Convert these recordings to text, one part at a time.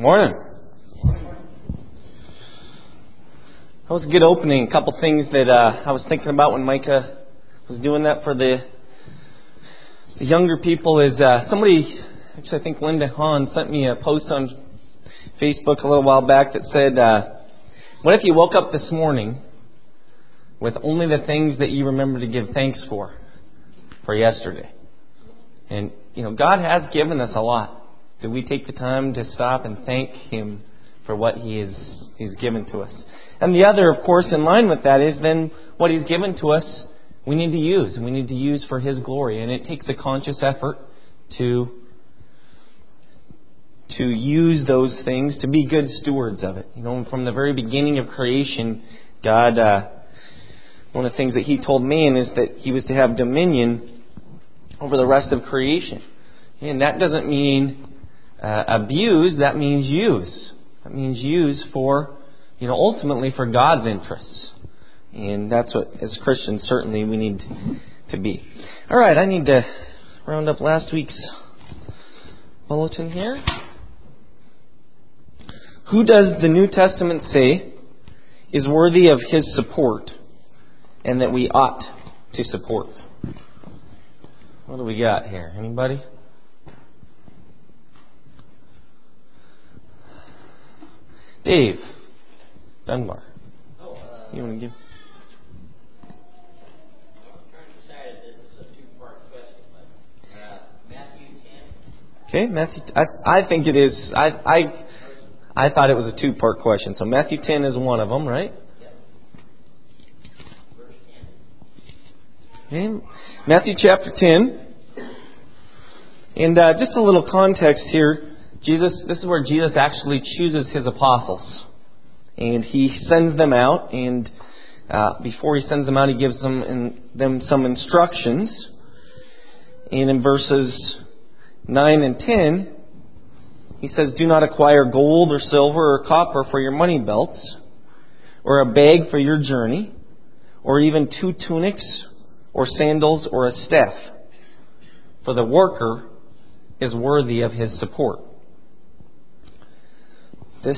Morning. That was a good opening. A couple things that I was thinking about when Micah was doing that for the younger people is somebody, actually I think Linda Hahn sent me a post on Facebook a little while back that said, what if you woke up this morning with only the things that you remember to give thanks for yesterday? And, God has given us a lot. Do we take the time to stop and thank Him for what He's given to us? And the other, of course, in line with that is then what He's given to us, we need to use. And we need to use for His glory. And it takes a conscious effort to use those things, to be good stewards of it. From the very beginning of creation, God, one of the things that He told man is that He was to have dominion over the rest of creation. And that doesn't mean abuse, that means use. That means use for, ultimately for God's interests. And that's what, as Christians, certainly we need to be. All right, I need to round up last week's bulletin here. Who does the New Testament say is worthy of His support and that we ought to support? What do we got here? Anybody? Dave Dunbar. You want to give? Okay, Matthew. I think it is. I thought it was a two-part question. So Matthew 10 is one of them, right? Okay. Matthew chapter 10. And just a little context here. This is where Jesus actually chooses His apostles. And He sends them out. And before He sends them out, He gives them some instructions. And in verses 9 and 10, He says, "Do not acquire gold or silver or copper for your money belts, or a bag for your journey, or even 2 tunics, or sandals, or a staff. For the worker is worthy of his support." This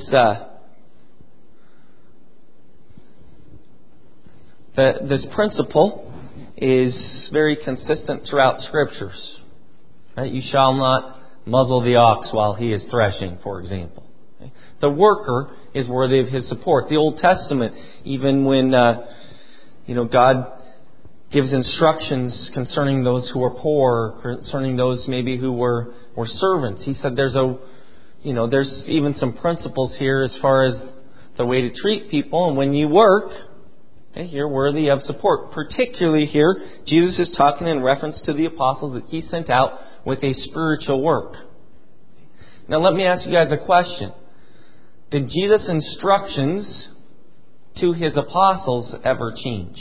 principle is very consistent throughout Scriptures. Right? You shall not muzzle the ox while he is threshing, for example. Okay? The worker is worthy of his support. The Old Testament, even when God gives instructions concerning those who are poor, concerning those maybe who were servants, He said there's even some principles here as far as the way to treat people. And when you work, you're worthy of support. Particularly here, Jesus is talking in reference to the apostles that He sent out with a spiritual work. Now let me ask you guys a question. Did Jesus' instructions to His apostles ever change?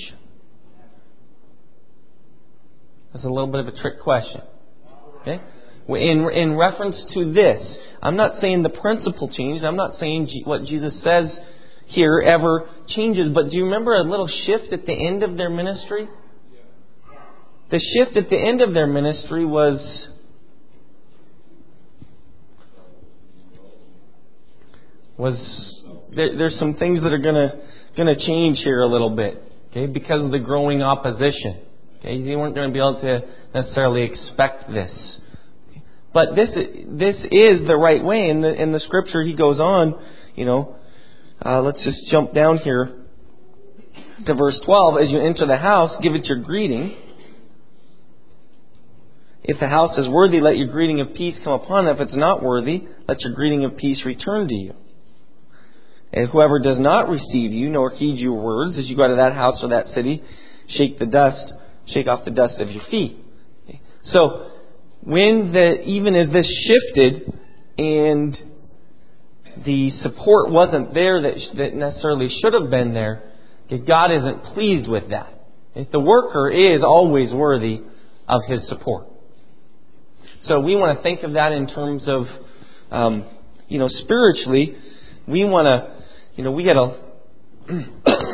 That's a little bit of a trick question. Okay? In reference to this, I'm not saying the principle changed. I'm not saying what Jesus says here ever changes. But do you remember a little shift at the end of their ministry? The shift at the end of their ministry was there's some things that are going to change here a little bit, okay? Because of the growing opposition. Okay, you weren't going to be able to necessarily expect this. But this is the right way. In the Scripture, He goes on, let's just jump down here to verse 12. "As you enter the house, give it your greeting. If the house is worthy, let your greeting of peace come upon it. If it's not worthy, let your greeting of peace return to you. And whoever does not receive you, nor heed your words, as you go to that house or that city, shake off the dust of your feet." Okay. So, even as this shifted and the support wasn't there that necessarily should have been there, okay, God isn't pleased with that. Okay. The worker is always worthy of His support. So we want to think of that in terms of, spiritually, we want to, we got to,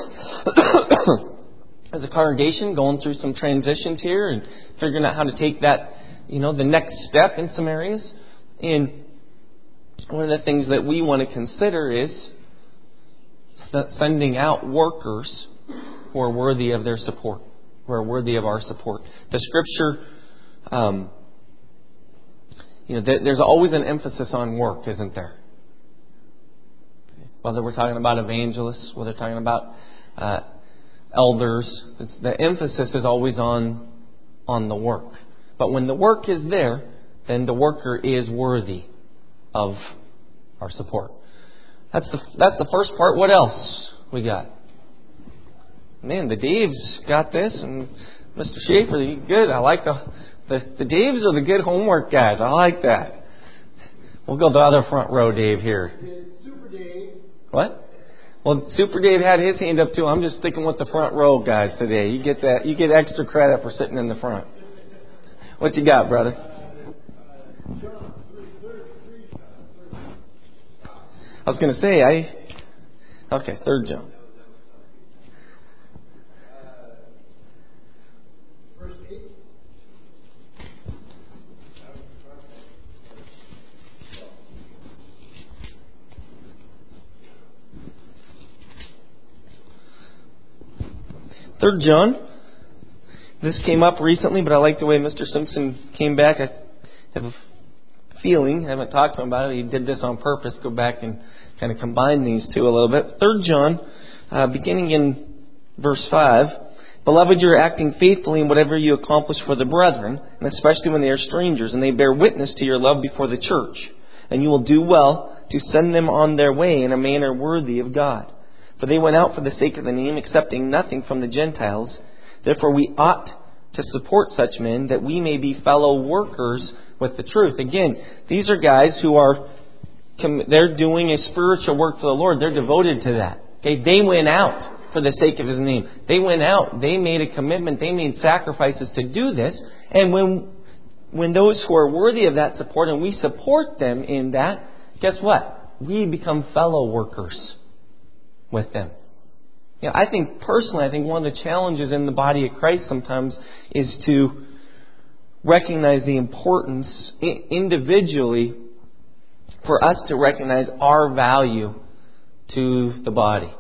as a congregation, going through some transitions here and figuring out how to take that, the next step in some areas. And one of the things that we want to consider is sending out workers who are worthy of their support, who are worthy of our support. The Scripture, there's always an emphasis on work, isn't there? Whether we're talking about evangelists, whether we're talking about elders, the emphasis is always on the work. But when the work is there, then the worker is worthy of our support. That's the first part. What else we got? Man, the Daves got this, and Mr. Schaefer, you good. I like the Daves are the good homework guys. I like that. We'll go the other front row, Dave, here. Super Dave. What? Well, Super Dave had his hand up too. I'm just sticking with the front row guys today. You get that. You get extra credit for sitting in the front. What you got, brother? I was going to say, okay, 3 John. Verse 8. Third John. This came up recently, but I like the way Mr. Simpson came back. I have a feeling, I haven't talked to him about it, he did this on purpose, go back and kind of combine these two a little bit. 3 John, beginning in verse 5, Beloved, you are acting faithfully in whatever you accomplish for the brethren, and especially when they are strangers, and they bear witness to your love before the church. And you will do well to send them on their way in a manner worthy of God. For they went out for the sake of the name, accepting nothing from the Gentiles. Therefore we ought to support such men, that we may be fellow workers with the truth. Again, these are guys who they're doing a spiritual work for the Lord. They're devoted to that. Okay, they went out for the sake of His name. They went out. They made a commitment. They made sacrifices to do this. And when those who are worthy of that support, and we support them in that, guess what? We become fellow workers with them. I think personally, one of the challenges in the body of Christ sometimes is to recognize the importance individually for us to recognize our value to the body.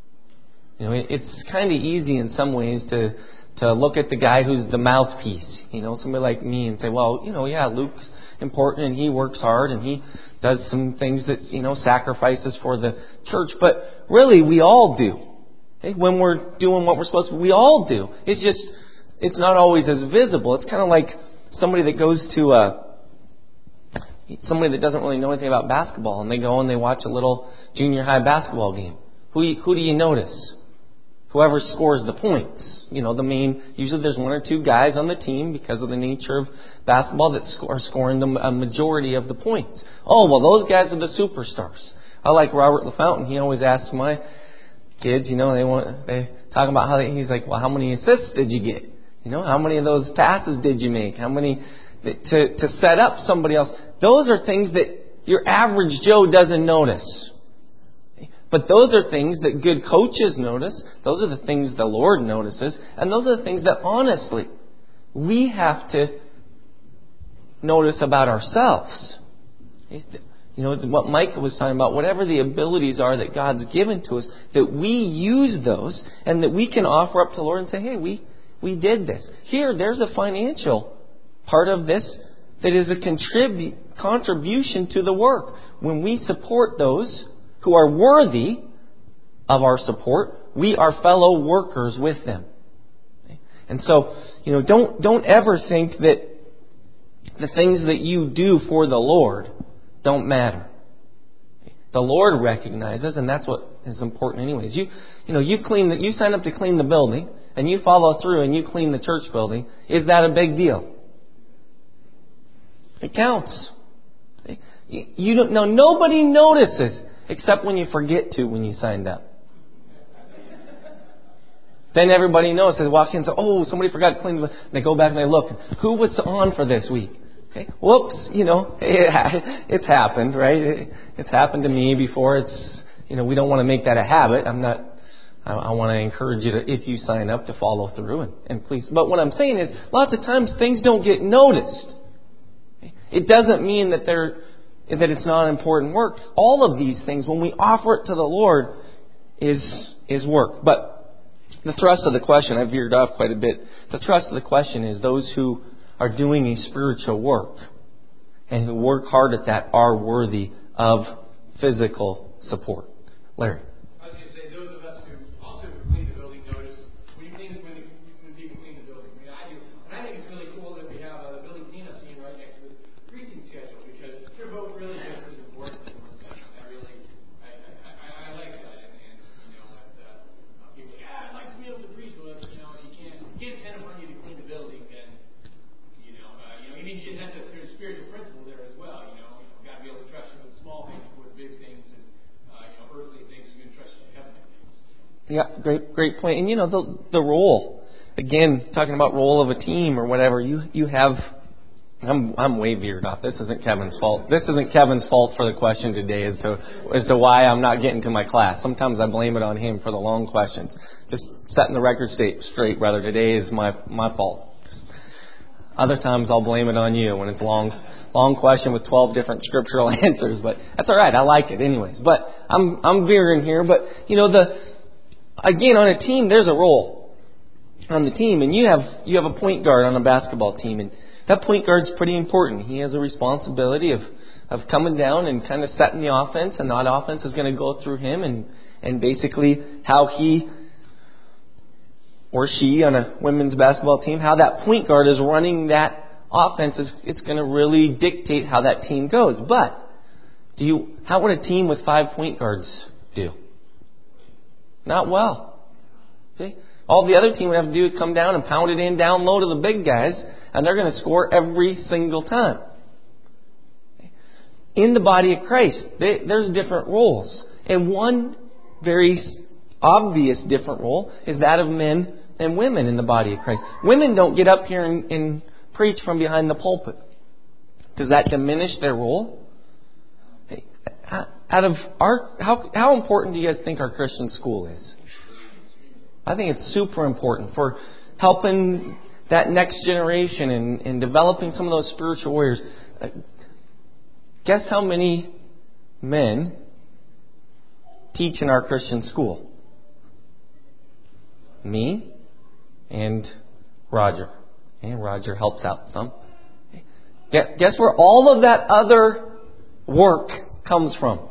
It's kind of easy in some ways to look at the guy who's the mouthpiece, somebody like me, and say, well, Luke's important and he works hard and he does some things that, sacrifices for the church. But really, we all do. When we're doing what we're supposed to, we all do. It's not always as visible. It's kind of like somebody that goes to somebody that doesn't really know anything about basketball, and they go and they watch a little junior high basketball game. Who do you notice? Whoever scores the points. Usually there's 1 or 2 guys on the team because of the nature of basketball that are scoring a majority of the points. Oh, well, those guys are the superstars. I like Robert LaFountain. He always asks my kids, they talk about he's like, well, how many assists did you get? How many of those passes did you make? How many to set up somebody else? Those are things that your average Joe doesn't notice. But those are things that good coaches notice. Those are the things the Lord notices. And those are the things that honestly we have to notice about ourselves. What Micah was talking about, whatever the abilities are that God's given to us, that we use those and that we can offer up to the Lord and say, hey, we did this. Here, there's a financial part of this that is a contribution to the work. When we support those who are worthy of our support, we are fellow workers with them. And so, don't ever think that the things that you do for the Lord don't matter. The Lord recognizes, and that's what is important anyways. You sign up to clean the building, and you follow through and you clean the church building. Is that a big deal? It counts. Nobody notices except when you forget to when you signed up. Then everybody knows. They walk in and say, oh, somebody forgot to clean the... They go back and they look. Who was on for this week? Okay. Whoops, it's happened, right? It's happened to me before. We don't want to make that a habit. I want to encourage you to, if you sign up, to follow through and please. But what I'm saying is, lots of times things don't get noticed. It doesn't mean that that it's not important work. All of these things, when we offer it to the Lord, is work. But the thrust of the question, I veered off quite a bit. The thrust of the question is those who are doing a spiritual work and who work hard at that are worthy of physical support. Larry. I was going to say, those of us who also clean the building notice when people clean the building. I mean, I do. And I think it's really cool that we have the building cleanup team right next to the preaching schedule, because they're both really just as important in one sense. I like that. And people say, I'd like to be able to preach. Well, if you can't depend upon you to clean the building, then, it means that's a spiritual principle there as well. Got to be able to trust you with small things before the big things, and earthly things, you can trust you with heavenly things. Yeah, great point. And the role, again, talking about role of a team or whatever, you have. I'm way veered off. This isn't Kevin's fault. This isn't Kevin's fault for the question today as to why I'm not getting to my class. Sometimes I blame it on him for the long questions. Just setting the record straight, brother. Today is my fault. Other times I'll blame it on you when it's long question with 12 different scriptural answers. But that's all right. I like it anyways. But I'm veering here. But again, on a team, there's a role on the team, and you have a point guard on a basketball team, and that point guard's pretty important. He has a responsibility of coming down and kind of setting the offense, and that offense is going to go through him, and basically how he or she on a women's basketball team, how that point guard is running that offense it's going to really dictate how that team goes. But how would a team with 5 point guards do? Not well. Okay? All the other team would have to do is come down and pound it in down low to the big guys, and they're going to score every single time. In the body of Christ, there's different roles. And one very obvious different role is that of men and women in the body of Christ. Women don't get up here and preach from behind the pulpit. Does that diminish their role? How important do you guys think our Christian school is? I think it's super important for helping that next generation and developing some of those spiritual warriors. Guess how many men teach in our Christian school? Me and Roger. And Roger helps out some. Guess where all of that other work comes from?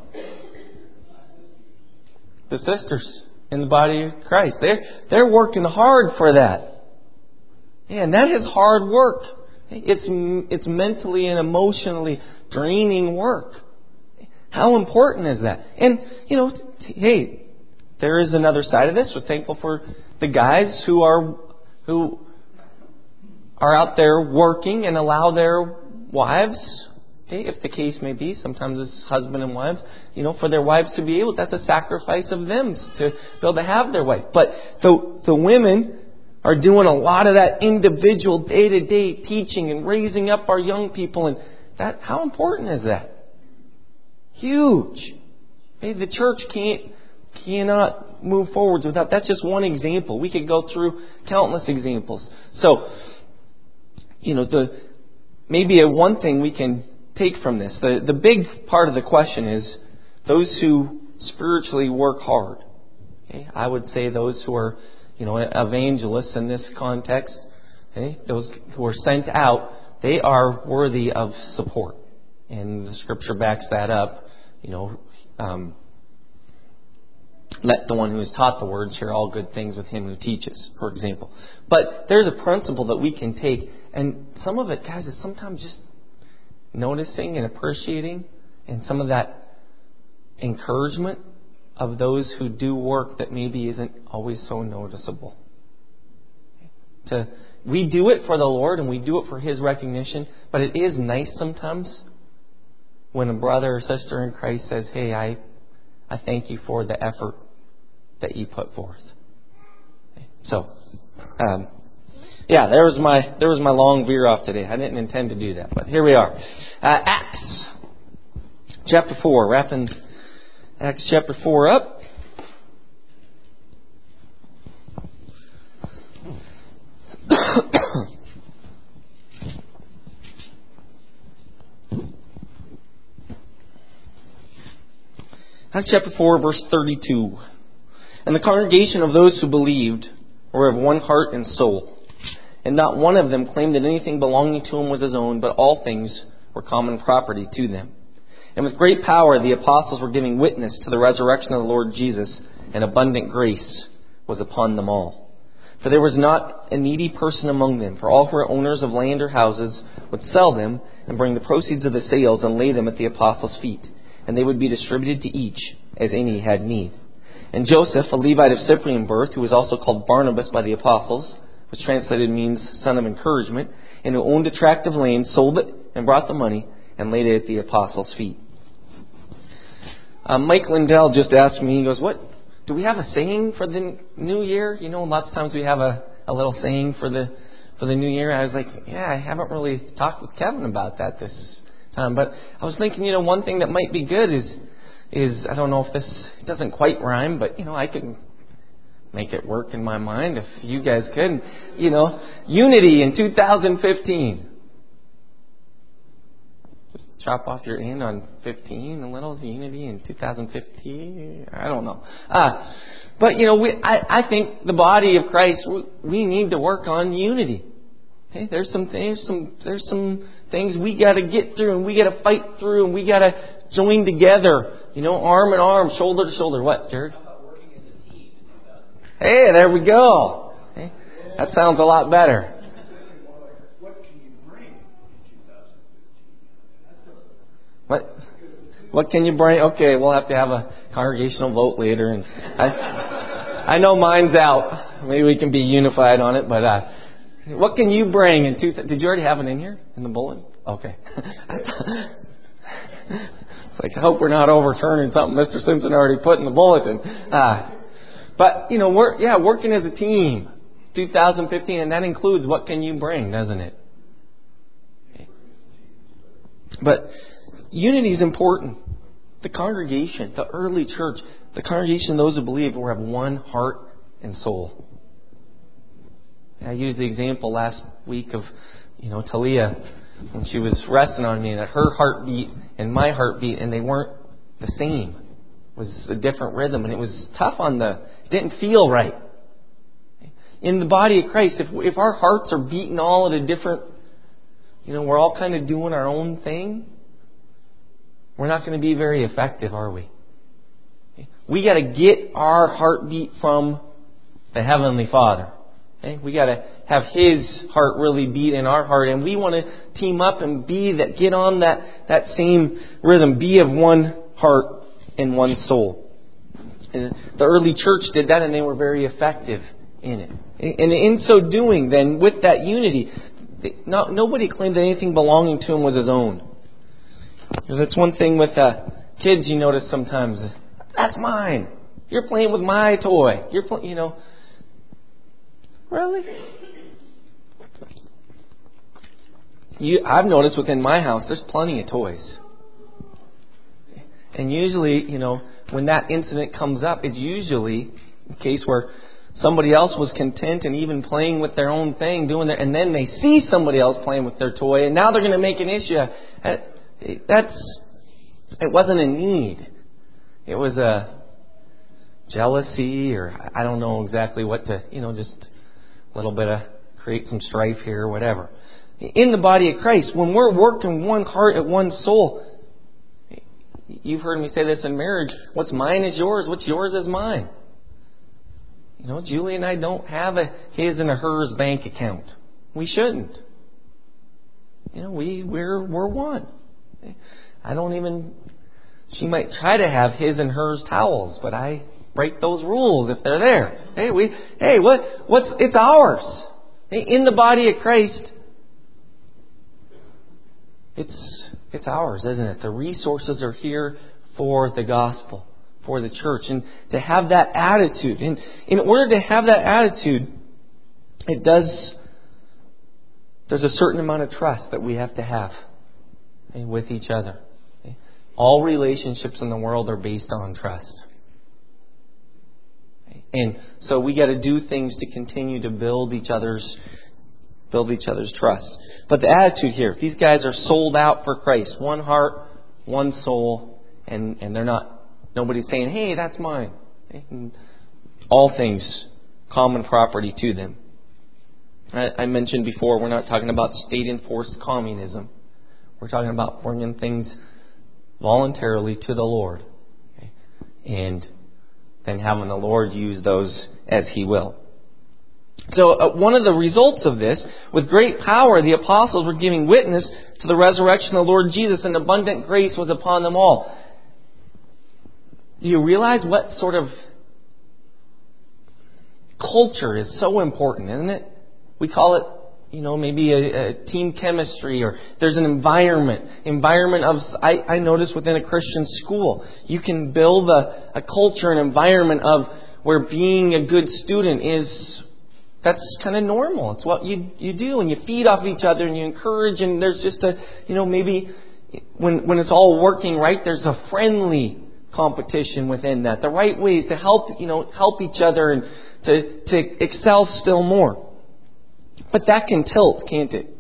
The sisters in the body of Christ. They're working hard for that. And that is hard work. It's mentally and emotionally draining work. How important is that? And, hey, there is another side of this. We're thankful for the guys who are out there working and allow their wives, if the case may be, sometimes it's husband and wives, for their wives to be able, that's a sacrifice of them to be able to have their wife. But the women are doing a lot of that individual day-to-day teaching and raising up our young people. And that, how important is that? Huge. Hey, the church cannot move forwards without. That's just one example. We could go through countless examples. So, maybe one thing we can take from this, the big part of the question is those who spiritually work hard. Okay? I would say those who are, evangelists in this context, okay? Those who are sent out, they are worthy of support. And the Scripture backs that up. Let the one who is taught the word share all good things with him who teaches, for example. But there's a principle that we can take. And some of it, guys, is sometimes just noticing and appreciating and some of that encouragement of those who do work that maybe isn't always so noticeable. We do it for the Lord and we do it for His recognition, but it is nice sometimes when a brother or sister in Christ says, hey, I thank you for the effort that you put forth. So, there was my long veer off today. I didn't intend to do that, but here we are. Acts chapter 4, wrapping Acts chapter 4 up. Acts chapter 4, verse 32. And the congregation of those who believed were of one heart and soul. And not one of them claimed that anything belonging to him was his own, but all things were common property to them. And with great power the apostles were giving witness to the resurrection of the Lord Jesus, and abundant grace was upon them all. For there was not a needy person among them, for all who were owners of land or houses would sell them and bring the proceeds of the sales and lay them at the apostles' feet, and they would be distributed to each as any had need. And Joseph, a Levite of Cyprian birth, who was also called Barnabas by the apostles, which translated means son of encouragement, and who owned a tract of land, sold it and brought the money and laid it at the apostles' feet. Mike Lindell just asked me, he goes, "What? Do we have a saying for the new year? You know, lots of times we have a little saying for the new year." I was like, I haven't really talked with Kevin about that this time. But I was thinking, one thing that might be good is I don't know if it doesn't quite rhyme, but, I could make it work in my mind if you guys could. Unity in 2015. Just chop off your end on 15 a little. Unity in 2015. I don't know. But I think the body of Christ, we need to work on unity. Okay, there's some things we got to get through, and we got to fight through, and we got to join together. Arm in arm, shoulder to shoulder. What, Jared? How about working as a team in 2015? Hey, there we go. Okay. That sounds a lot better. What can you bring in 2015? What can you bring? Okay, we'll have to have a congregational vote later, and I know mine's out. Maybe we can be unified on it, but what can you bring in Did you already have it in here in the bulletin? Okay. It's like, I hope we're not overturning something Mr. Simpson already put in the bulletin. But we're working as a team. 2015, and that includes what can you bring, doesn't it? Okay. But unity is important. The congregation, the early church, the congregation, those who believe, will have one heart and soul. I used the example last week of, Talia, when she was resting on me, that her heartbeat and my heartbeat, and they weren't the same. It was a different rhythm, and it was tough it didn't feel right. In the body of Christ, if our hearts are beating all at a different, we're all kind of doing our own thing, we're not going to be very effective, are we? We got to get our heartbeat from the Heavenly Father. Okay? We got to have His heart really beat in our heart, and we want to team up and get on that same rhythm, be of one heart and one soul. And the early church did that, and they were very effective in it. And in so doing, then, with that unity, nobody claimed that anything belonging to him was his own. That's one thing with kids. You notice sometimes, that's mine. You're playing with my toy. Really? I've noticed within my house, there's plenty of toys. And usually, when that incident comes up, it's usually a case where somebody else was content and even playing with their own thing, and then they see somebody else playing with their toy, and now they're going to make an issue. It wasn't a need. It was a jealousy, or I don't know exactly what to, just a little bit of create some strife here or whatever. In the body of Christ, when we're working one heart and one soul, you've heard me say this in marriage, what's mine is yours, what's yours is mine. Julie and I don't have a his and a hers bank account. We shouldn't. We're one. She might try to have his and hers towels, but I break those rules if they're there. It's ours. In the body of Christ, it's ours, isn't it? The resources are here for the gospel, for the church, and to have that attitude. And in order to have that attitude, there's a certain amount of trust that we have to have with each other. All relationships in the world are based on trust. And so we got to do things to continue to build each other's trust. But the attitude here, these guys are sold out for Christ. One heart, one soul, and they're not Nobody's saying, hey, that's mine. And all things common property to them. I mentioned before, we're not talking about state-enforced communism. We're talking about bringing things voluntarily to the Lord. Okay? And then having the Lord use those as He will. So one of the results of this, with great power, the apostles were giving witness to the resurrection of the Lord Jesus, and abundant grace was upon them all. Do you realize what sort of culture is so important, isn't it? We call it, maybe a team chemistry, or there's an environment of, I notice within a Christian school, you can build a culture, an environment of where being a good student that's kind of normal. It's what you do, and you feed off each other, and you encourage, and there's just maybe when it's all working right, there's a friendly competition within that. The right ways to help each other and to excel still more. But that can tilt, can't it?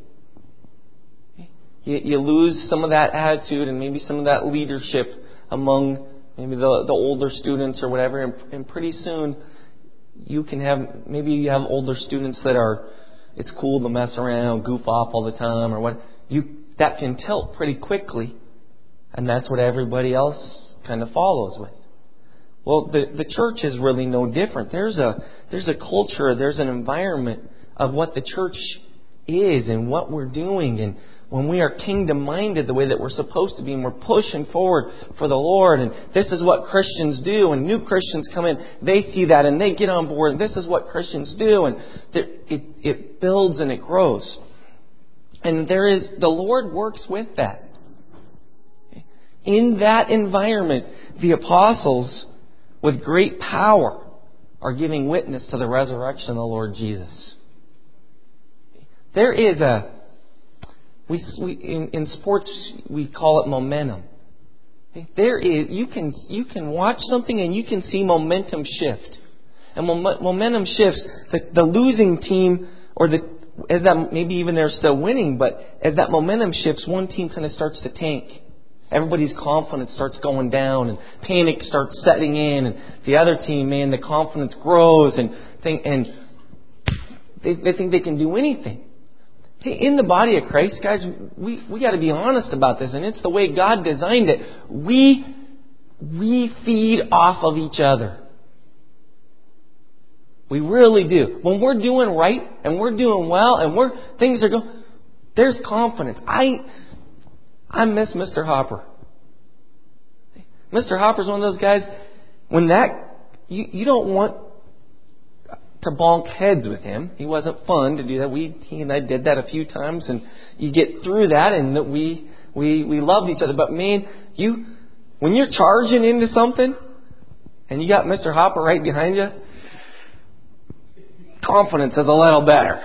You lose some of that attitude and maybe some of that leadership among maybe the older students or whatever, and pretty soon you have older students that it's cool to mess around, goof off all the time, or what. That can tilt pretty quickly, and that's what everybody else kind of follows with. Well, the church is really no different. There's a culture, there's an environment of what the church is and what we're doing, and when we are kingdom-minded the way that we're supposed to be, and we're pushing forward for the Lord, and this is what Christians do, and new Christians come in, they see that and they get on board, and this is what Christians do, and it builds and it grows. And the Lord works with that. In that environment, the apostles, with great power, are giving witness to the resurrection of the Lord Jesus. There is in sports we call it momentum. There is you can watch something and you can see momentum shift, and momentum shifts. The losing team, as that maybe even they're still winning, but as that momentum shifts, one team kind of starts to tank. Everybody's confidence starts going down, and panic starts setting in, and the other team, the confidence grows, and they think they can do anything. Hey, in the body of Christ, guys, we got to be honest about this, and it's the way God designed it. We feed off of each other. We really do. When we're doing right and we're doing well and things are going, there's confidence. I miss Mr. Hopper. Mr. Hopper's one of those guys. When you don't want to bonk heads with him. He wasn't fun to do that. He and I did that a few times, and you get through that, and that we loved each other. But man, when you're charging into something, and you got Mr. Hopper right behind you, confidence is a little better.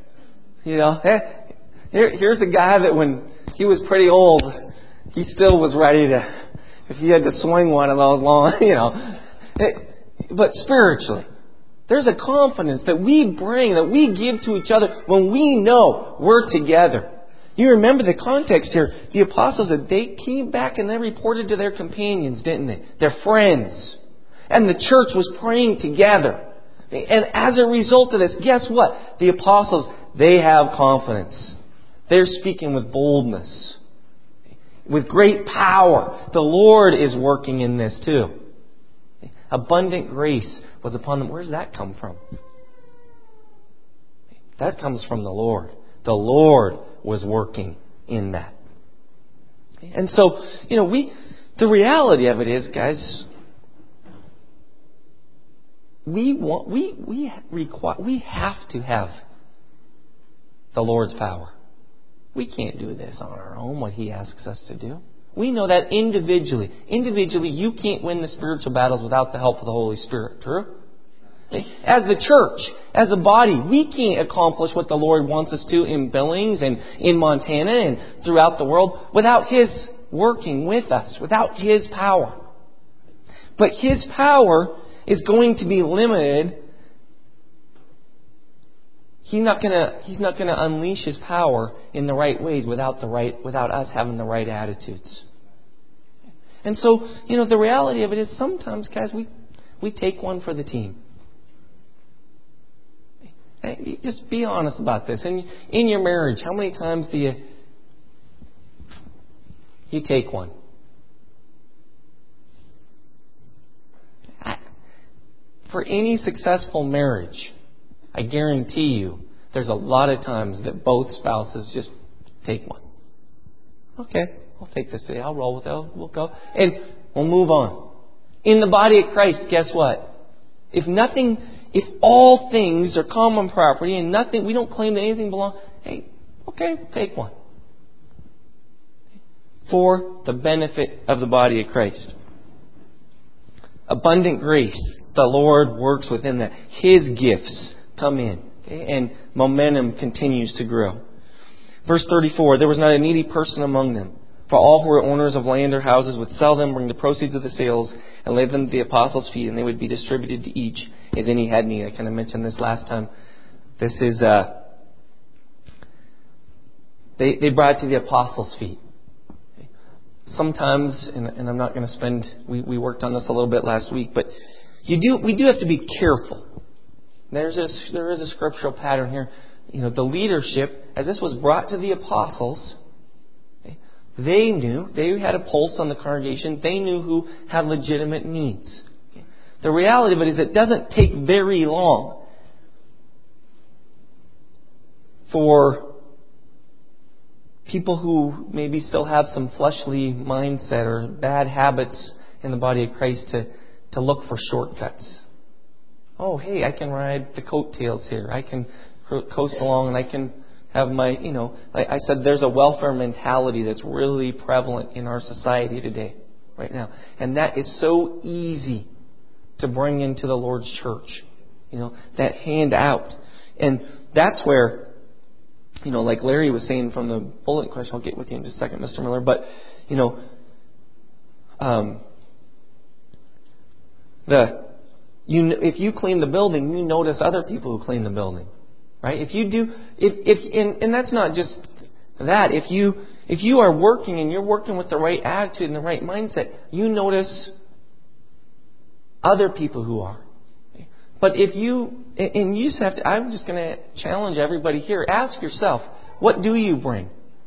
Here's the guy that when he was pretty old, he still was ready to, if he had to swing one of those long, But spiritually, there's a confidence that we bring, that we give to each other when we know we're together. You remember the context here. The apostles, they came back and they reported to their companions, didn't they? Their friends. And the church was praying together. And as a result of this, guess what? The apostles, they have confidence. They're speaking with boldness. With great power. The Lord is working in this too. Abundant grace was upon them. Where does that come from? That comes from the Lord. The Lord was working in that. And so, the reality of it is, guys, we have to have the Lord's power. We can't do this on our own, what He asks us to do. We know that individually. Individually, you can't win the spiritual battles without the help of the Holy Spirit. True? As the church, as a body, we can't accomplish what the Lord wants us to in Billings and in Montana and throughout the world without His working with us, without His power. But His power is going to be limited. He's not going to unleash His power in the right ways without us having the right attitudes. And so, the reality of it is sometimes, guys, we take one for the team. Hey, just be honest about this. And in your marriage, how many times do you take one? For any successful marriage, I guarantee you, there's a lot of times that both spouses just take one. Okay, I'll take this today. I'll roll with it. We'll go. And we'll move on. In the body of Christ, guess what? If all things are common property and we don't claim that anything belongs, hey, okay, take one. For the benefit of the body of Christ. Abundant grace. The Lord works within that. His gifts come in. Okay? And momentum continues to grow. Verse 34, there was not a needy person among them. For all who were owners of land or houses would sell them, bring the proceeds of the sales, and lay them at the apostles' feet, and they would be distributed to each as any had need. I kind of mentioned this last time. This is, they brought it to the apostles' feet. Sometimes, and I'm not going to spend, we worked on this a little bit last week, but we do have to be careful. There is a scriptural pattern here. The leadership, as this was brought to the apostles, they knew, they had a pulse on the congregation. They knew who had legitimate needs. The reality of it is it doesn't take very long for people who maybe still have some fleshly mindset or bad habits in the body of Christ to look for shortcuts. Oh, hey, I can ride the coattails here. I can coast along and I can have my, like I said, there's a welfare mentality that's really prevalent in our society today, right now. And that is so easy to bring into the Lord's church. That handout. And that's where, like Larry was saying from the bullet question, I'll get with you in just a second, Mr. Miller, but, if you clean the building, you notice other people who clean the building. Right? If you do, and that's not just that. If you are working and you're working with the right attitude and the right mindset, you notice other people who are. But if you just have to, I'm just going to challenge everybody here. Ask yourself, what do you bring?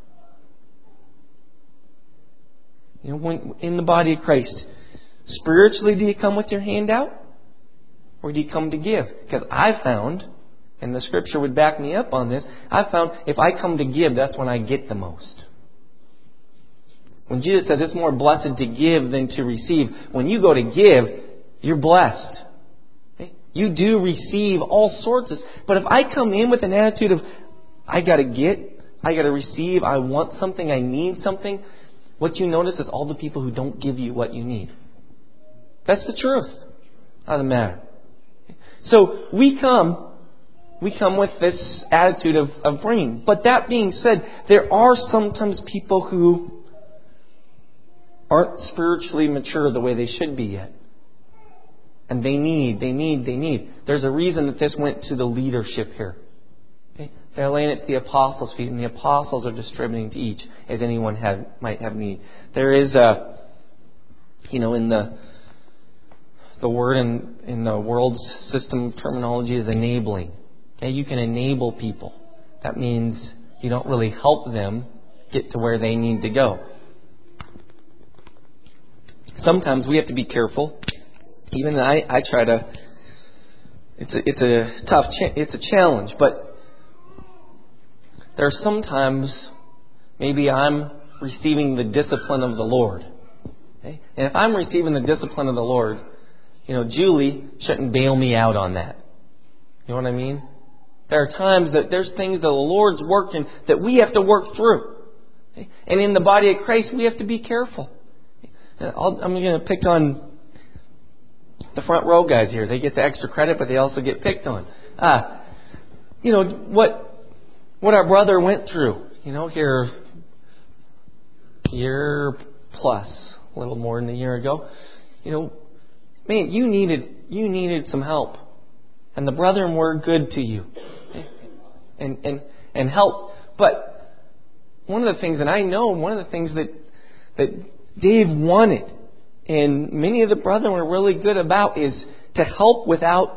When in the body of Christ, spiritually, do you come with your hand out, or do you come to give? Because I found, and the scripture would back me up on this, I found if I come to give, that's when I get the most. When Jesus says it's more blessed to give than to receive, when you go to give, you're blessed. You do receive all sorts of... But if I come in with an attitude of, I got to get, I got to receive, I want something, I need something, what you notice is all the people who don't give you what you need. That's the truth of the matter. So we come with this attitude of bringing. But that being said, there are sometimes people who aren't spiritually mature the way they should be yet. And they need. There's a reason that this went to the leadership here. Okay? They're laying it at the apostles' feet, and the apostles are distributing to each as anyone might have need. There is in the word in the world's system of terminology is enabling. Okay? You can enable people. That means you don't really help them get to where they need to go. Sometimes we have to be careful. Even I try to. It's a tough. It's a challenge, but there are sometimes maybe I'm receiving the discipline of the Lord, okay? And if I'm receiving the discipline of the Lord, Julie shouldn't bail me out on that. You know what I mean? There are times that there's things that the Lord's working that we have to work through, okay? And in the body of Christ, we have to be careful. I'm going to pick on the front row guys here. They get the extra credit, but they also get picked on. What our brother went through, here year plus, a little more than a year ago. Man, you needed some help, and the brethren were good to you, and help. But one of the things that I know, one of the things that Dave wanted and many of the brethren were really good about, is to help without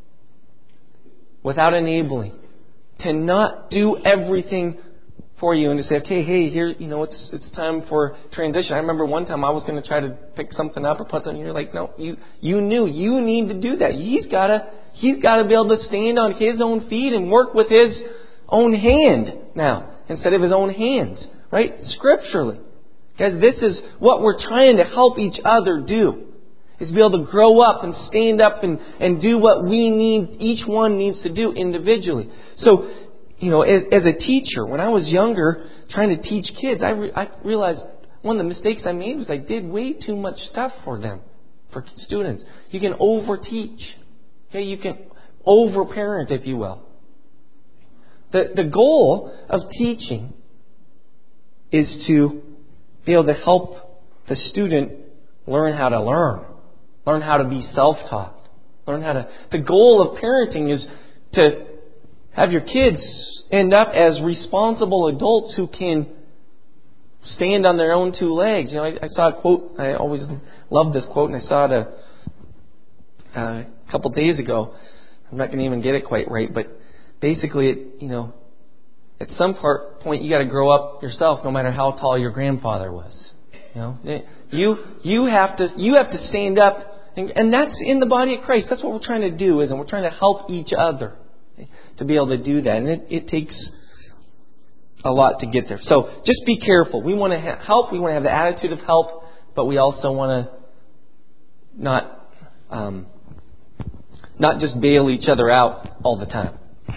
enabling. To not do everything for you and to say, okay, hey, here, it's time for transition. I remember one time I was going to try to pick something up or put something, and you're like, no, you knew you need to do that. He's got to be able to stand on his own feet and work with his own hand now instead of his own hands, right? Scripturally. Guys, this is what we're trying to help each other do. Is be able to grow up and stand up and do what each one needs to do individually. So, as a teacher, when I was younger, trying to teach kids, I realized one of the mistakes I made was I did way too much stuff for them, for students. You can over-teach. Okay, you can over-parent, if you will. The goal of teaching is to be able to help the student learn how to learn how to be self-taught, the goal of parenting is to have your kids end up as responsible adults who can stand on their own two legs. I saw a quote, I always love this quote, and I saw it a couple days ago. I'm not going to even get it quite right, but basically, at some point you got to grow up yourself, no matter how tall your grandfather was. You have to stand up, and that's in the body of Christ. That's what we're trying to do, we're trying to help each other to be able to do that, and it takes a lot to get there. So just be careful. We want to help. We want to have the attitude of help, but we also want to not just bail each other out all the time.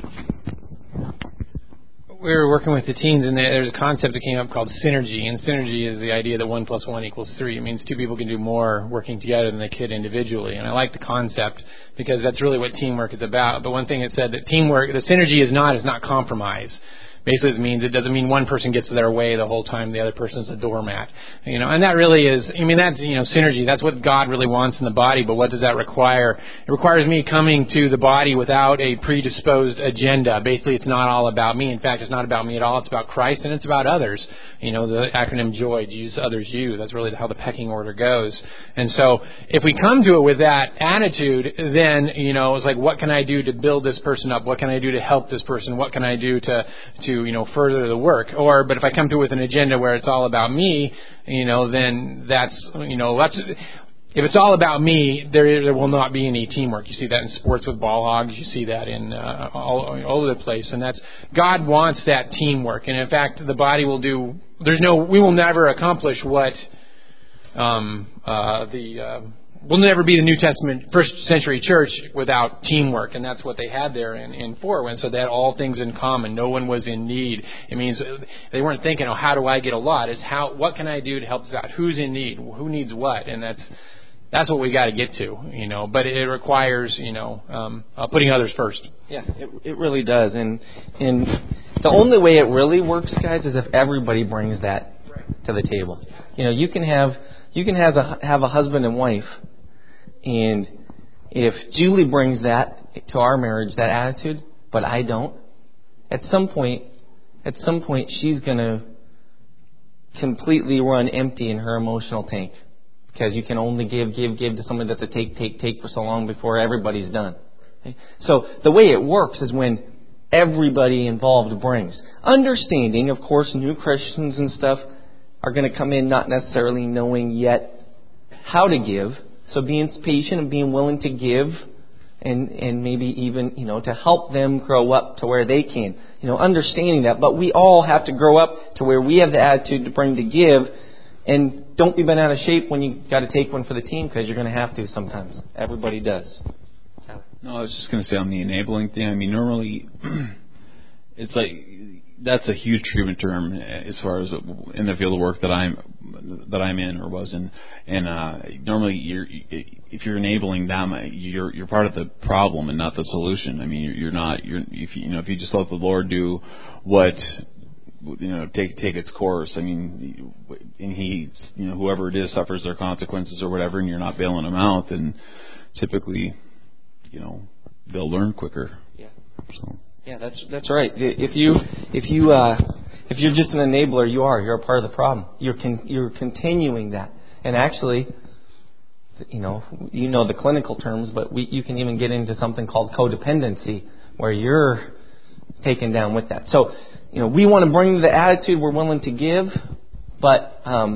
We were working with the teens, and there's a concept that came up called synergy. And synergy is the idea that 1 + 1 = 3. It means two people can do more working together than they could individually. And I like the concept because that's really what teamwork is about. But one thing it said that teamwork, the synergy is not compromise. Basically, it doesn't mean one person gets their way the whole time the other person's a doormat. And that really is, that's, synergy. That's what God really wants in the body, but what does that require? It requires me coming to the body without a predisposed agenda. Basically, it's not all about me. In fact, it's not about me at all. It's about Christ, and it's about others. The acronym JOY, use, others, you. That's really how the pecking order goes. And so, if we come to it with that attitude, then, it's like, what can I do to build this person up? What can I do to help this person? What can I do to further the work? But if I come to it with an agenda where it's all about me, then that's if it's all about me, there will not be any teamwork. You see that in sports with ball hogs. You see that in all over the place. And that's, God wants that teamwork. And in fact, the body will do, we will never accomplish what we'll never be the New Testament first century church without teamwork, and that's what they had there in 4. And so they had all things in common. No one was in need. It means they weren't thinking, how do I get a lot? It's what can I do to help this out? Who's in need? Who needs what? And that's what we got to get to, But it requires, putting others first. Yeah, it really does. And the only way it really works, guys, is if everybody brings that to the table. You can have a husband and wife. And if Julie brings that to our marriage, that attitude, but I don't, at some point she's going to completely run empty in her emotional tank. Because you can only give to somebody that's a take for so long before everybody's done. Okay? So the way it works is when everybody involved brings. Understanding, of course, new Christians and stuff are going to come in not necessarily knowing yet how to give. So being patient and being willing to give and maybe even, to help them grow up to where they can. Understanding that. But we all have to grow up to where we have the attitude to bring to give. And don't be bent out of shape when you got to take one for the team, because you're going to have to sometimes. Everybody does. No, I was just going to say on the enabling thing, normally it's like that's a huge treatment term as far as in the field of work that I'm in or was in, and normally if you're enabling them, you're part of the problem and not the solution. If you just let the Lord do what take its course. And he whoever it is suffers their consequences or whatever, and you're not bailing them out, then typically they'll learn quicker. Yeah. So. Yeah, that's right. If you're just an enabler, you're a part of the problem. You're continuing that. And actually, you know the clinical terms, but you can even get into something called codependency, where you're taken down with that. So, we want to bring the attitude we're willing to give, but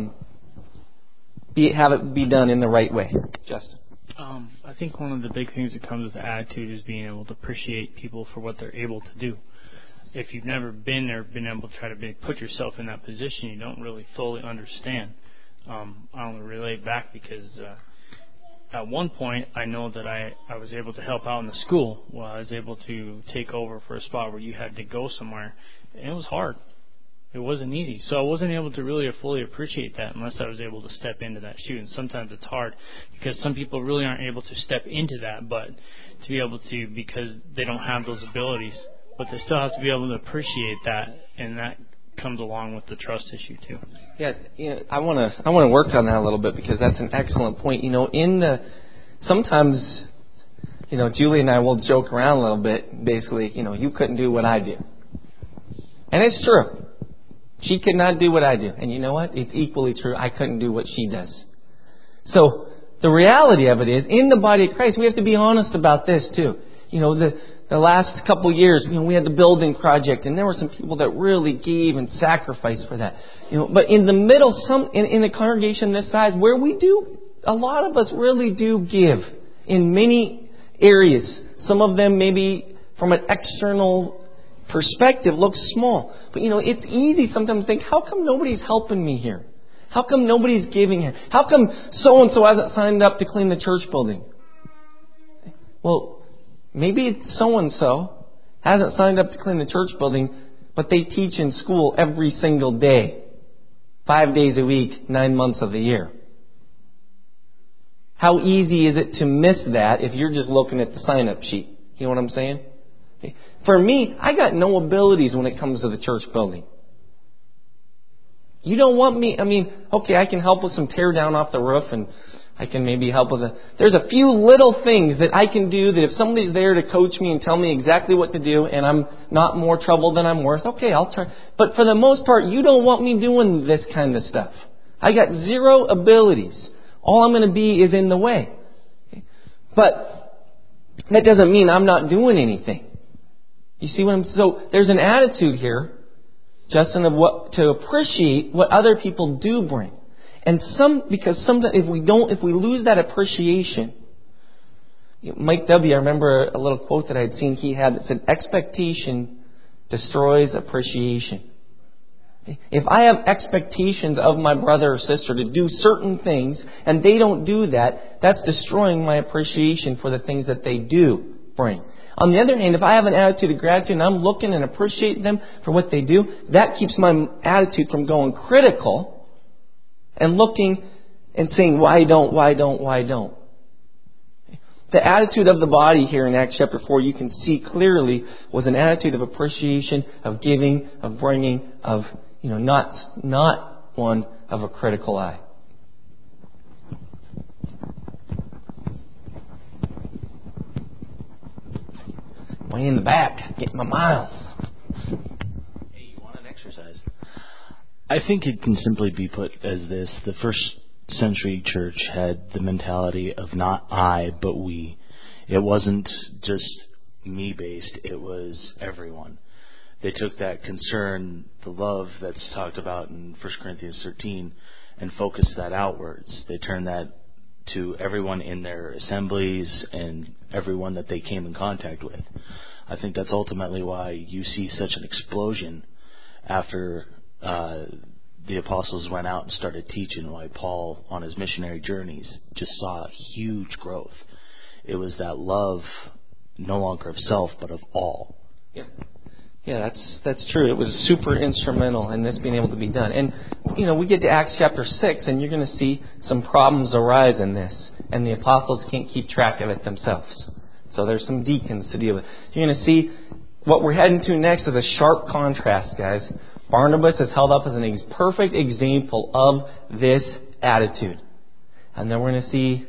have it be done in the right way. Justin? I think one of the big things that comes with the attitude is being able to appreciate people for what they're able to do. If you've never been there, been able to try to put yourself in that position, you don't really fully understand. I only relate back because at one point I know that I was able to help out in the school. Well, I was able to take over for a spot where you had to go somewhere, and it was hard. It wasn't easy. So I wasn't able to really fully appreciate that unless I was able to step into that shoe. And sometimes it's hard because some people really aren't able to step into that, but to be able to, because they don't have those abilities. But they still have to be able to appreciate that, and that comes along with the trust issue too. Yeah, I want to work on that a little bit because that's an excellent point. Sometimes Julie and I will joke around a little bit. Basically, you couldn't do what I do, and it's true. She could not do what I do, and you know what? It's equally true. I couldn't do what she does. So the reality of it is, in the body of Christ, we have to be honest about this too. The last couple of years, we had the building project, and there were some people that really gave and sacrificed for that. But in the middle, in a congregation this size, where we do, a lot of us really do give in many areas. Some of them maybe from an external perspective looks small. But it's easy sometimes to think, how come nobody's helping me here? How come nobody's giving here? How come so-and-so hasn't signed up to clean the church building? Well, maybe so-and-so hasn't signed up to clean the church building, but they teach in school every single day, 5 days a week, 9 months of the year. How easy is it to miss that if you're just looking at the sign-up sheet? You know what I'm saying? For me, I got no abilities when it comes to the church building. You don't want me, I can help with some tear down off the roof, and I can maybe help with there's a few little things that I can do that if somebody's there to coach me and tell me exactly what to do and I'm not more trouble than I'm worth, okay, I'll try. But for the most part, you don't want me doing this kind of stuff. I got zero abilities. All I'm going to be is in the way. But that doesn't mean I'm not doing anything. You see so there's an attitude here, Justin, of to appreciate what other people do bring. And because sometimes if we lose that appreciation, Mike W., I remember a little quote that I had seen he had that said, expectation destroys appreciation. If I have expectations of my brother or sister to do certain things and they don't do that, that's destroying my appreciation for the things that they do bring. On the other hand, if I have an attitude of gratitude and I'm looking and appreciating them for what they do, that keeps my attitude from going critical and looking and saying, why don't? The attitude of the body here in Acts chapter 4, you can see clearly, was an attitude of appreciation, of giving, of bringing, of, not one of a critical eye. Way in the back, getting my miles. Hey, you want an exercise? I think it can simply be put as this. The first century church had the mentality of not I, but we. It wasn't just me-based, it was everyone. They took that concern, the love that's talked about in 1 Corinthians 13, and focused that outwards. They turned that to everyone in their assemblies and everyone that they came in contact with. I think that's ultimately why you see such an explosion after the apostles went out and started teaching, why Paul on his missionary journeys just saw huge growth. It was that love no longer of self but of all. Yeah, that's true. It was super instrumental in this being able to be done. And, we get to Acts chapter 6 and you're going to see some problems arise in this. And the apostles can't keep track of it themselves. So there's some deacons to deal with. You're going to see what we're heading to next is a sharp contrast, guys. Barnabas is held up as a perfect example of this attitude. And then we're going to see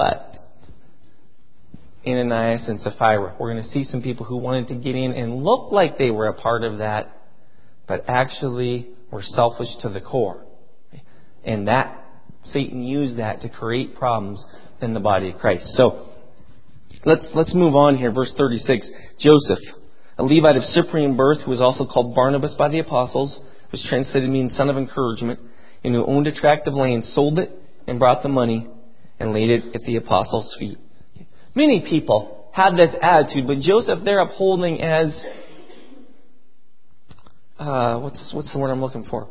Ananias and Sapphira. We're going to see some people who wanted to get in and look like they were a part of that, but actually were selfish to the core. And that Satan used that to create problems in the body of Christ. So let's move on here. Verse 36. Joseph, a Levite of Cyprian birth, who was also called Barnabas by the apostles, was translated to mean son of encouragement, and who owned a tract of land, sold it and brought the money and laid it at the apostles' feet. Many people have this attitude, but Joseph they're upholding as what's the word I'm looking for?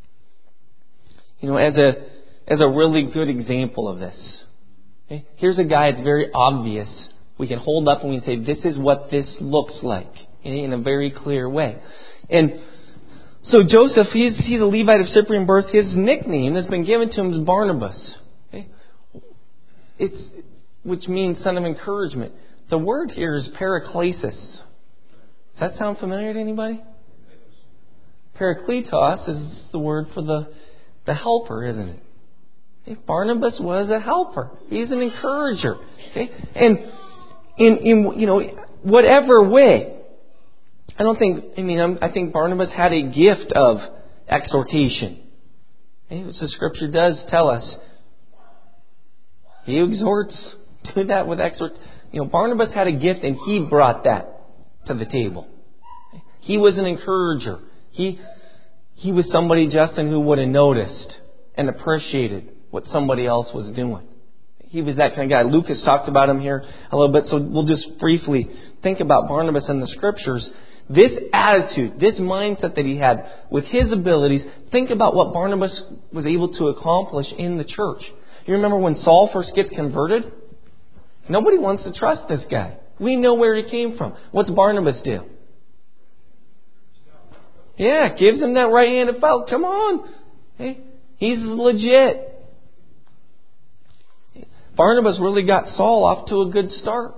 As a really good example of this. Okay? Here's a guy, it's very obvious. We can hold up and we can say, this is what this looks like, in a very clear way. And so Joseph, he's a Levite of Cyprian birth. His nickname has been given to him as Barnabas. Okay? Which means son of encouragement. The word here is paraklesis. Does that sound familiar to anybody? Parakletos is the word for the helper, isn't it? Okay? Barnabas was a helper. He's an encourager. Okay? And in whatever way, I think Barnabas had a gift of exhortation. Okay? Which the Scripture does tell us. He exhorts. Do that with exhort. Barnabas had a gift and he brought that to the table. He was an encourager. He was somebody, Justin, who would have noticed and appreciated what somebody else was doing. He was that kind of guy. Lucas talked about him here a little bit, so we'll just briefly think about Barnabas in the Scriptures. This attitude, this mindset that he had with his abilities, think about what Barnabas was able to accomplish in the church. You remember when Saul first gets converted? Nobody wants to trust this guy. We know where he came from. What's Barnabas do? Yeah, gives him that right-handed felt. Come on. Hey, he's legit. Barnabas really got Saul off to a good start.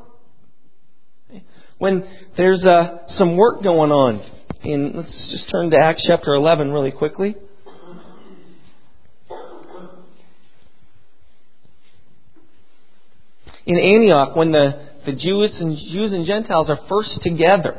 When there's some work going on, let's just turn to Acts chapter 11 really quickly. In Antioch, when the Jews and Gentiles are first together,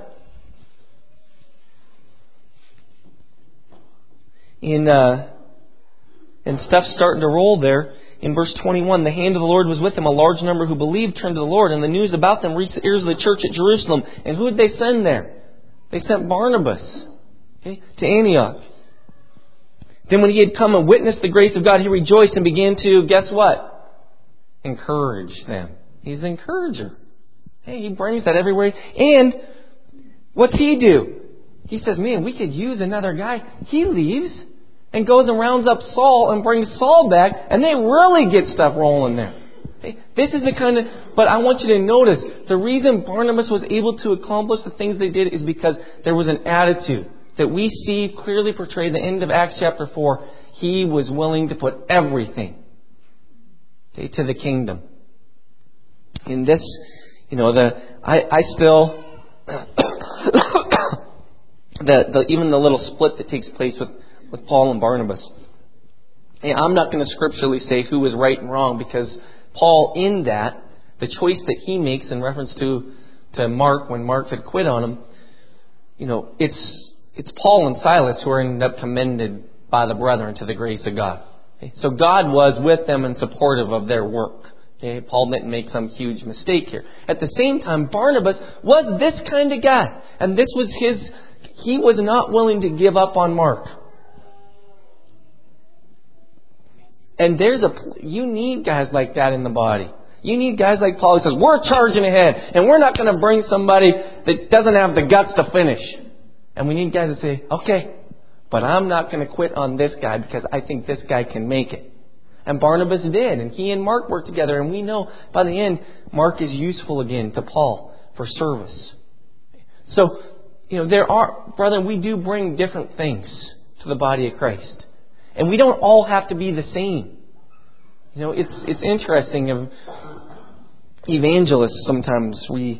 and stuff's starting to roll there. In verse 21, the hand of the Lord was with them. A large number who believed turned to the Lord, and the news about them reached the ears of the church at Jerusalem. And who did they send there? They sent Barnabas, to Antioch. Then when he had come and witnessed the grace of God, he rejoiced and began to, guess what? Encourage them. He's an encourager. Hey, he brings that everywhere. And what's he do? He says, man, we could use another guy. He leaves and goes and rounds up Saul and brings Saul back, and they really get stuff rolling there. Okay? This is the kind of... But I want you to notice, the reason Barnabas was able to accomplish the things they did is because there was an attitude that we see clearly portrayed at the end of Acts chapter 4. He was willing to put everything to the kingdom. In this, I still... even the little split that takes place with Paul and Barnabas. And I'm not going to scripturally say who was right and wrong, because Paul, in that, the choice that he makes in reference to Mark, when Mark had quit on him, it's Paul and Silas who are ended up commended by the brethren to the grace of God. Okay? So God was with them and supportive of their work. Okay? Paul didn't make some huge mistake here. At the same time, Barnabas was this kind of guy. And this was he was not willing to give up on Mark. And you need guys like that in the body. You need guys like Paul who says, we're charging ahead, and we're not going to bring somebody that doesn't have the guts to finish. And we need guys that say, okay, but I'm not going to quit on this guy because I think this guy can make it. And Barnabas did, and he and Mark worked together, and we know by the end, Mark is useful again to Paul for service. So, brethren, we do bring different things to the body of Christ. And we don't all have to be the same. It's interesting of evangelists sometimes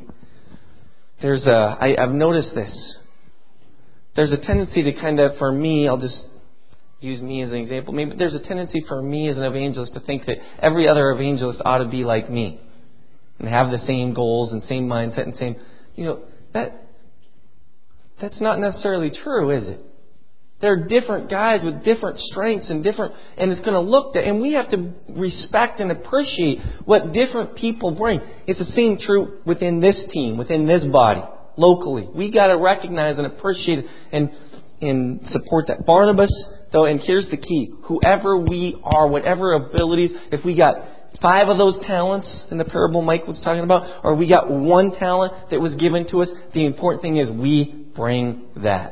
I've noticed this. There's a tendency to kind of, for me, I'll just use me as an example. Maybe there's a tendency for me as an evangelist to think that every other evangelist ought to be like me and have the same goals and same mindset and same, that's not necessarily true, is it? There are different guys with different strengths and it's going to look and we have to respect and appreciate what different people bring. It's the same true within this team, within this body, locally. We got to recognize and appreciate and support that. Barnabas, though, and here's the key: whoever we are, whatever abilities, if we got 5 of those talents in the parable Mike was talking about, or we got 1 talent that was given to us, the important thing is we bring that.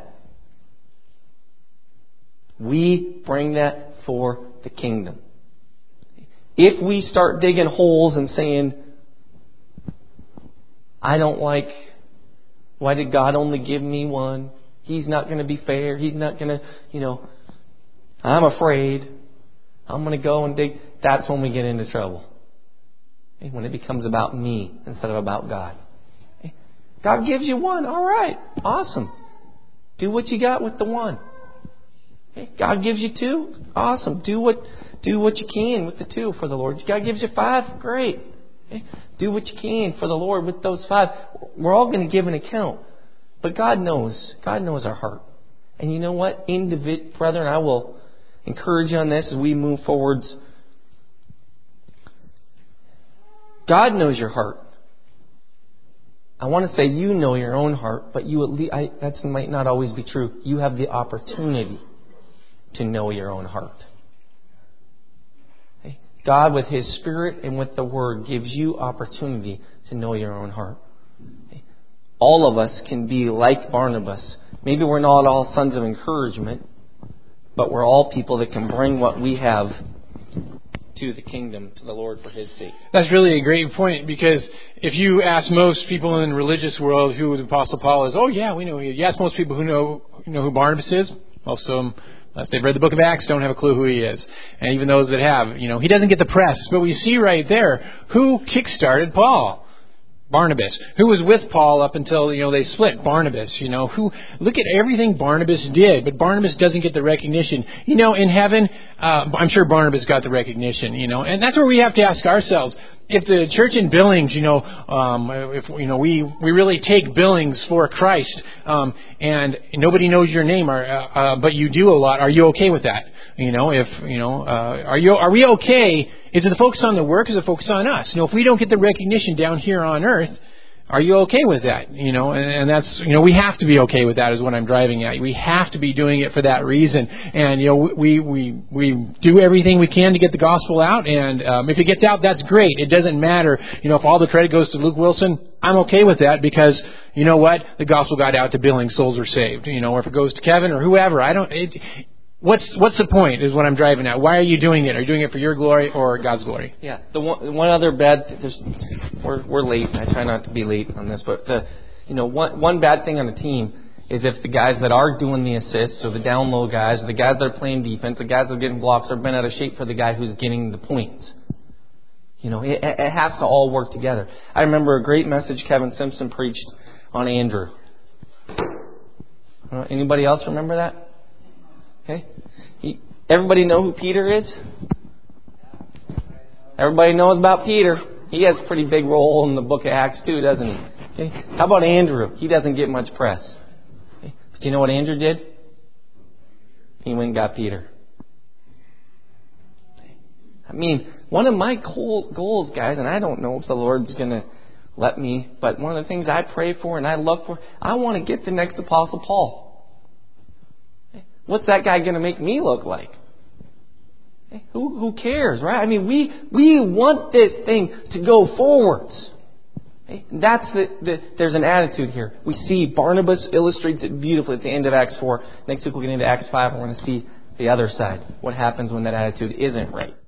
We bring that for the kingdom. If we start digging holes and saying, I don't like, why did God only give me 1? He's not going to be fair. He's not going to, I'm afraid. I'm going to go and dig. That's when we get into trouble. When it becomes about me instead of about God. God gives you 1. All right. Awesome. Do what you got with the 1. God gives you 2. Awesome. Do what you can with the 2 for the Lord. God gives you 5. Great. Do what you can for the Lord with those 5. We're all going to give an account. But God knows. God knows our heart. And you know what? Brethren, I will encourage you on this as we move forwards. God knows your heart. I want to say you know your own heart, but that might not always be true. You have the opportunity to know your own heart. God, with His Spirit and with the Word, gives you opportunity to know your own heart. All of us can be like Barnabas. Maybe we're not all sons of encouragement, but we're all people that can bring what we have to the kingdom, to the Lord for His sake. That's really a great point, because if you ask most people in the religious world who the Apostle Paul is, oh yeah, we know. You ask most people who know who Barnabas is, most of them, unless they've read the book of Acts, don't have a clue who he is. And even those that have, he doesn't get the press. But we see right there, who kick-started Paul? Barnabas. Who was with Paul up until, they split? Barnabas. Look at everything Barnabas did, but Barnabas doesn't get the recognition. In heaven, I'm sure Barnabas got the recognition, and that's where we have to ask ourselves. If the church in Billings, if we really take Billings for Christ, and nobody knows your name, but you do a lot, are you okay with that? Are we okay? Is it the focus on the work? Is it the focus on us? If we don't get the recognition down here on earth, are you okay with that? And that's, we have to be okay with that is what I'm driving at. We have to be doing it for that reason. And, we do everything we can to get the gospel out. And, if it gets out, that's great. It doesn't matter. If all the credit goes to Luke Wilson, I'm okay with that, because you know what? The gospel got out to Billings, souls are saved. Or if it goes to Kevin or whoever, What's the point is what I'm driving at. Why are you doing it? Are you doing it for your glory or God's glory? Yeah. The one other bad we're late. I try not to be late on this, but one bad thing on the team is if the guys that are doing the assists, or the down low guys, or the guys that are playing defense, the guys that are getting blocks, are been out of shape for the guy who's getting the points. It has to all work together. I remember a great message Kevin Simpson preached on Andrew. Anybody else remember that? Okay. Everybody know who Peter is? Everybody knows about Peter. He has a pretty big role in the book of Acts too, doesn't he? Okay. How about Andrew? He doesn't get much press. Okay. But you know what Andrew did? He went and got Peter. One of my goals, guys, and I don't know if the Lord's going to let me, but one of the things I pray for and I look for, I want to get the next Apostle Paul. What's that guy going to make me look like? Who cares, right? We want this thing to go forwards. That's there's an attitude here. We see Barnabas illustrates it beautifully at the end of Acts 4. Next week we'll get into Acts 5 and we're going to see the other side. What happens when that attitude isn't right.